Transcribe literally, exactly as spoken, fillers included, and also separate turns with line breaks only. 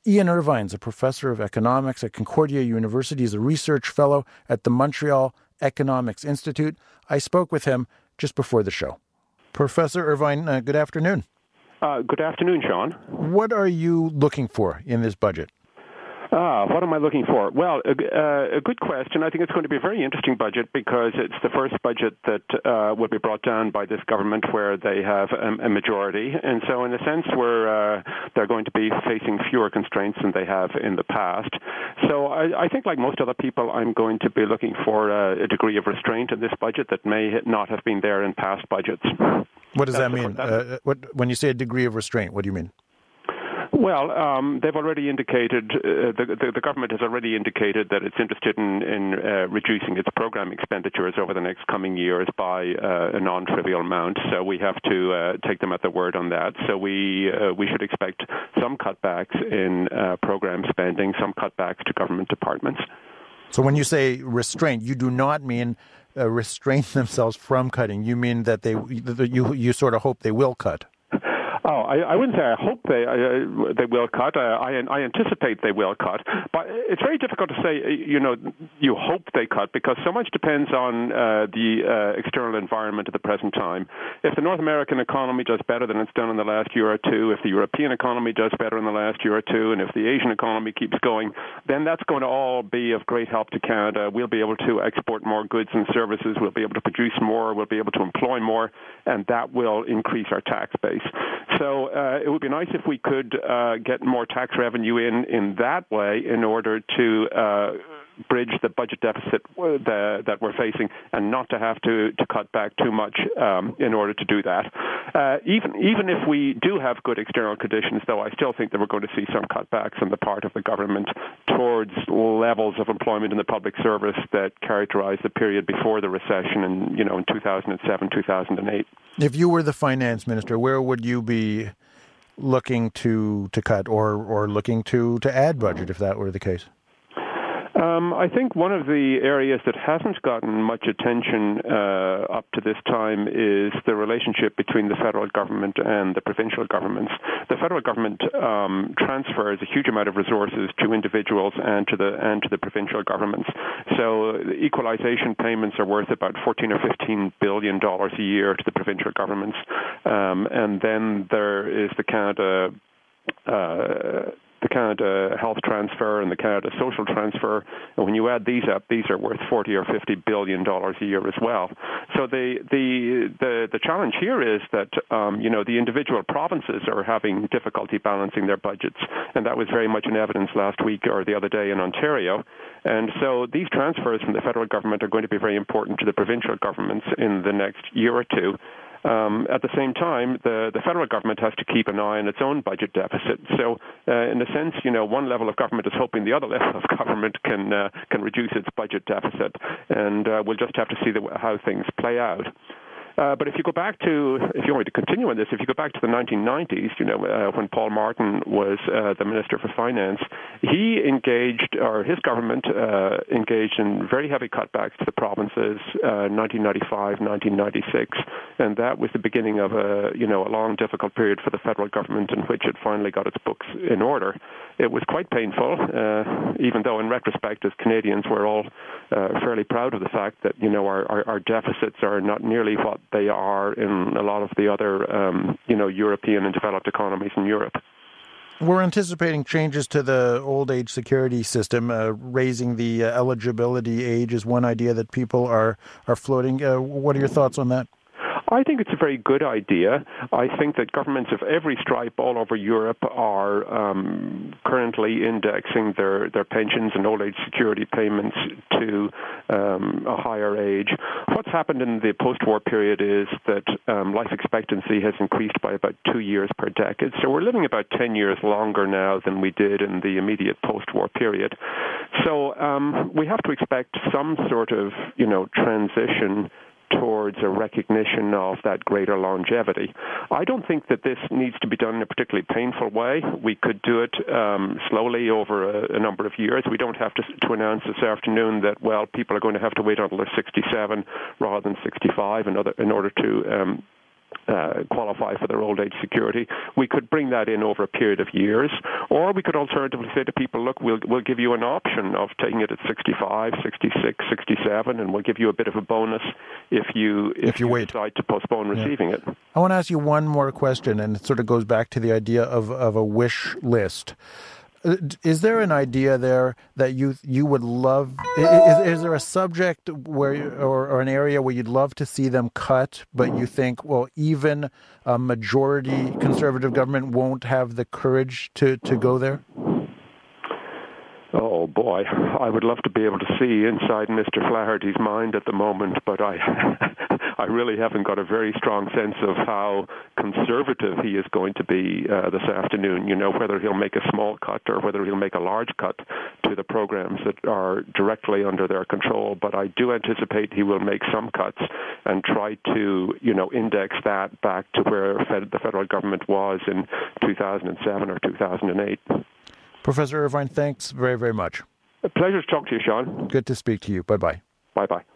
Ian Irvine's a professor of economics at Concordia University. He's a research fellow at the Montreal Economics Institute. I spoke with him just before the show. Professor Irvine, uh, good afternoon.
Uh, good afternoon, Sean.
What are you looking for in this budget?
Ah, what am I looking for? Well, a, uh, a good question. I think it's going to be a very interesting budget because it's the first budget that uh, will be brought down by this government where they have a, a majority. And so in a sense, we're, uh, they're going to be facing fewer constraints than they have in the past. So I, I think like most other people, I'm going to be looking for a, a degree of restraint in this budget that may not have been there in past budgets.
What does that mean? Uh, what, when you say a degree of restraint, what do you mean?
Well, um, they've already indicated, uh, the, the, the government has already indicated that it's interested in, in uh, reducing its program expenditures over the next coming years by uh, a non-trivial amount. So we have to uh, take them at their word on that. So we uh, we should expect some cutbacks in uh, program spending, some cutbacks to government departments.
So when you say restraint, you do not mean uh, restrain themselves from cutting. You mean that they you you sort of hope they will cut.
Oh, I, I wouldn't say I hope they uh, they will cut. Uh, I I anticipate they will cut, but it's very difficult to say. You know, you hope they cut because so much depends on uh, the uh, external environment at the present time. If the North American economy does better than it's done in the last year or two, if the European economy does better in the last year or two, and if the Asian economy keeps going, then that's going to all be of great help to Canada. We'll be able to export more goods and services. We'll be able to produce more. We'll be able to employ more, and that will increase our tax base. So uh, it would be nice if we could uh, get more tax revenue in in that way in order to uh, bridge the budget deficit the, that we're facing and not to have to, to cut back too much um, in order to do that. Uh, even even if we do have good external conditions, though, I still think that we're going to see some cutbacks on the part of the government towards levels of employment in the public service that characterized the period before the recession in, you know, in two thousand seven, two thousand eight.
If you were the finance minister, where would you be looking to to cut or, or looking to, to add budget if that were the case?
Um, I think one of the areas that hasn't gotten much attention uh, up to this time is the relationship between the federal government and the provincial governments. The federal government um, transfers a huge amount of resources to individuals and to the and to the provincial governments. So equalization payments are worth about fourteen or fifteen billion dollars a year to the provincial governments, um, and then there is the Canada. Uh, the Canada Health Transfer and the Canada Social Transfer, and when you add these up, these are worth forty or fifty billion dollars a year as well. So the the the, the challenge here is that um, you know the individual provinces are having difficulty balancing their budgets, and that was very much in evidence last week or the other day in Ontario. And so these transfers from the federal government are going to be very important to the provincial governments in the next year or two. Um, at the same time, the, the federal government has to keep an eye on its own budget deficit. So, uh, in a sense, you know, one level of government is hoping the other level of government can uh, can reduce its budget deficit, and uh, we'll just have to see the, how things play out. Uh, but if you go back to, if you want me to continue on this, if you go back to the nineteen nineties, you know, uh, when Paul Martin was uh, the Minister for Finance, he engaged, or his government uh, engaged in very heavy cutbacks to the provinces, uh, nineteen ninety-five, nineteen ninety-six, and that was the beginning of a, you know, a long, difficult period for the federal government in which it finally got its books in order. It was quite painful, uh, even though in retrospect, as Canadians, we're all uh, fairly proud of the fact that, you know, our, our, our deficits are not nearly what they are in a lot of the other, um, you know, European and developed economies in Europe.
We're anticipating changes to the old age security system. Uh, raising the uh, eligibility age is one idea that people are, are floating. Uh, what are your thoughts on that?
I think it's a very good idea. I think that governments of every stripe all over Europe are um, currently indexing their, their pensions and old age security payments to um, a higher age. What's happened in the post-war period is that um, life expectancy has increased by about two years per decade. So we're living about ten years longer now than we did in the immediate post-war period. So um, we have to expect some sort of, you know, transition towards a recognition of that greater longevity. I don't think that this needs to be done in a particularly painful way. We could do it um, slowly over a, a number of years. We don't have to, to announce this afternoon that, well, people are going to have to wait until they're sixty-seven rather than sixty-five in, other, in order to um, Uh, qualify for their old age security. We could bring that in over a period of years, or we could alternatively say to people, look, we'll we'll give you an option of taking it at sixty-five, sixty-six, sixty-seven, and we'll give you a bit of a bonus if you if,
if you,
you
wait.
decide to postpone receiving
yeah.
it.
I want to ask you one more question, and it sort of goes back to the idea of, of a wish list. Is there an idea there that you you would love? Is, is there a subject where you, or, or an area where you'd love to see them cut, but you think, well, even a majority conservative government won't have the courage to, to go there?
Oh boy, I would love to be able to see inside Mister Flaherty's mind at the moment, but I I really haven't got a very strong sense of how conservative he is going to be uh, this afternoon. You know, whether he'll make a small cut or whether he'll make a large cut to the programs that are directly under their control. But I do anticipate he will make some cuts and try to, you know, index that back to where Fed, the federal government was in two thousand seven or two thousand eight.
Professor Irvine, thanks very, very much.
A pleasure to talk to you, Sean.
Good to speak to you. Bye-bye.
Bye-bye.